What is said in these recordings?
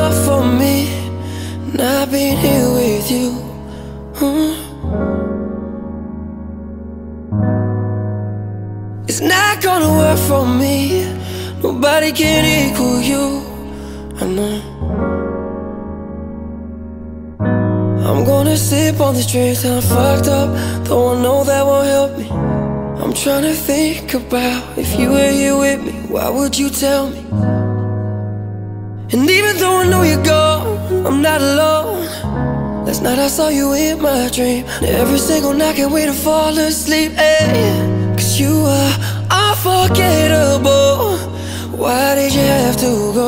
enough for me not being here with you. It's not gonna work for me. Nobody can equal you, I know. I'm gonna sip on this drink till I'm fucked up, though I know that won't help me. I'm trying to think about if you were here with me, why would you tell me? And even though I know you're gone, I'm not alone. Last night I saw you in my dream, and every single night can't wait to fall asleep, hey. Cause you are unforgettable. Why did you have to go?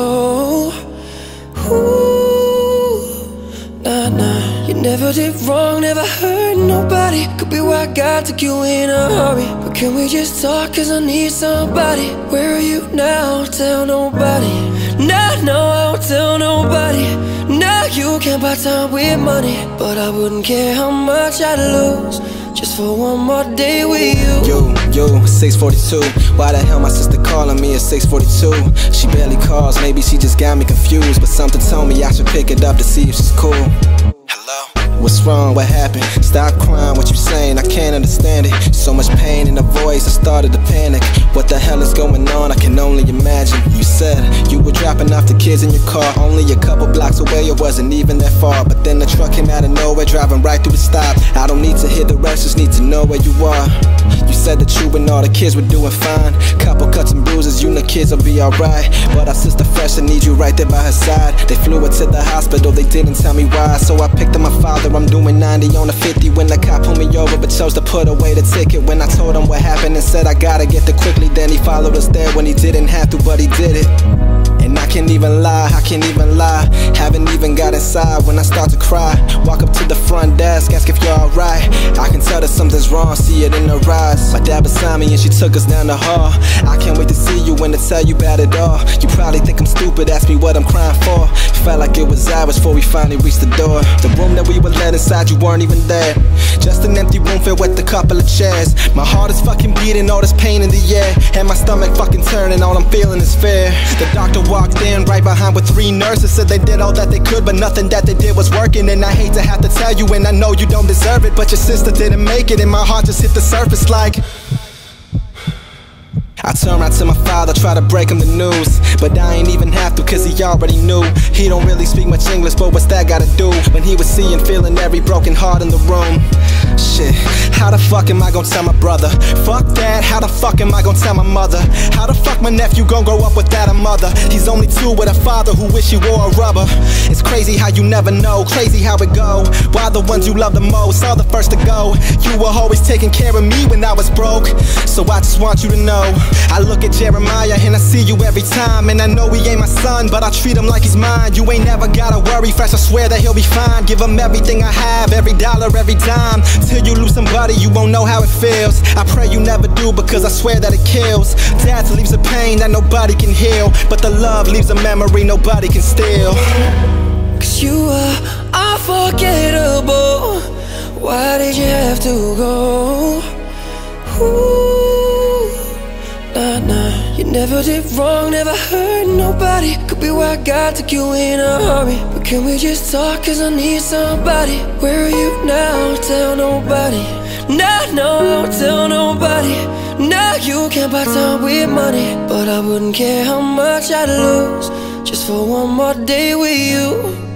Ooh, nah, nah. You never did wrong, never hurt nobody. Could be why God took you in a hurry. But can we just talk, cause I need somebody. Where are you now? Tell nobody. No, no, I won't tell nobody. No, you can't buy time with money, but I wouldn't care how much I'd lose just for one more day with you. You, 642. Why the hell my sister calling me at 642? She barely calls, maybe she just got me confused, but something told me I should pick it up to see if she's cool. Hello? What's wrong? What happened? Stop crying, what you saying? I can't understand it. So much pain in the voice, I started to panic. What the hell is going on? I can only imagine. You said you were dropping off the kids in your car, only a couple blocks away, it wasn't even that far. But then the truck came out of nowhere, driving right through the stop. I don't need to hear the rest, just need to know where you are. You said that you and all the kids were doing fine. Couple cuts and bruises, you know kids will be alright. But our sister Fresh, I need you right there by her side. They flew her to the hospital, they didn't tell me why. So I picked up my father, I'm doing 90 on a 50 when the cop pulled me over, but chose to put away the ticket. When I told him what happened and said I gotta get there quickly, then he followed us there when he didn't have to, but he did it. And I can't even lie, I can't even lie. Haven't even got inside when I start to cry. Walk up to the front desk, ask if you're alright. I can tell that something's wrong, see it in her eyes. My dad beside me and she took us down the hall. I can't wait to see you and to tell you about it all. You probably think I'm stupid, ask me what I'm crying for. Felt like it was hours before we finally reached the door. The room that we were let inside, you weren't even there. Just an empty room filled with a couple of chairs. My heart is fucking beating, all this pain in the air. And my stomach fucking turning, all I'm feeling is fear. The doctor walked in right behind with 3 nurses. Said they did all that they could, but nothing that they did was working. And I hate to have to tell you, and I know you don't deserve it, but your sister didn't make it, and my heart just hit the surface like. I turned around to my father, try to break him the news, but I ain't even have to, cause he already knew. He don't really speak much English, but what's that gotta do when he was seeing, feeling every broken heart in the room? Shit, how the fuck am I gonna tell my brother? Fuck that, how the fuck am I gonna tell my mother? How the fuck my nephew gonna grow up without a mother? He's only 2 with a father who wish he wore a rubber. It's crazy how you never know, crazy how it go. Why the ones you love the most are the first to go? You were always taking care of me when I was broke, so I just want you to know. I look at Jeremiah and I see you every time, and I know he ain't my son, but I treat him like he's mine. You ain't never gotta worry, Fresh, I swear that he'll be fine. Give him everything I have, every dollar, every dime. Till you lose somebody, you won't know how it feels. I pray you never do, because I swear that it kills. Death leaves a pain that nobody can heal, but the love leaves a memory nobody can steal. Cause you are unforgettable. Why did you have to go? Ooh, nah, nah. You never did wrong, never hurt nobody. Could be why God took you in a hurry. But can we just talk, cause I need somebody. Where are you now? Tell nobody. No, no, I won't tell nobody. No, you can't buy time with money, but I wouldn't care how much I'd lose just for one more day with you.